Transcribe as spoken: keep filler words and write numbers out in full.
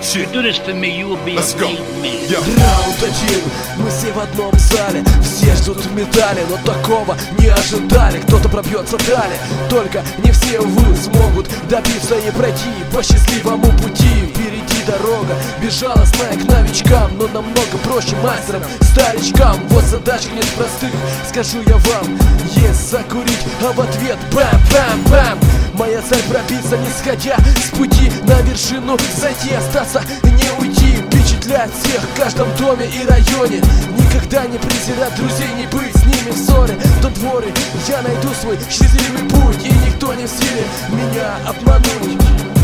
shit. You do this for me, you will be Let's a go. made man. Yeah. Раунд один, мы все в одном зале, все ждут медали, но такого не ожидали. Кто-то пробьется далее, только не все, увы, смогут добиться и пройти по счастливому пути. Впереди дорога, безжалостная к новичкам, но намного проще мастерам, старичкам. Вот задачка не из простых, скажу я вам, есть закурить, а в ответ бам-бам-бам. Моя цель пробиться, не сходя с пути, на вершину зайти, остаться, не уйти, впечатлять всех в каждом доме и районе. Никогда не презирать друзей, не быть с ними в ссоре. В том дворе я найду свой счастливый путь, и никто не в силе меня обмануть.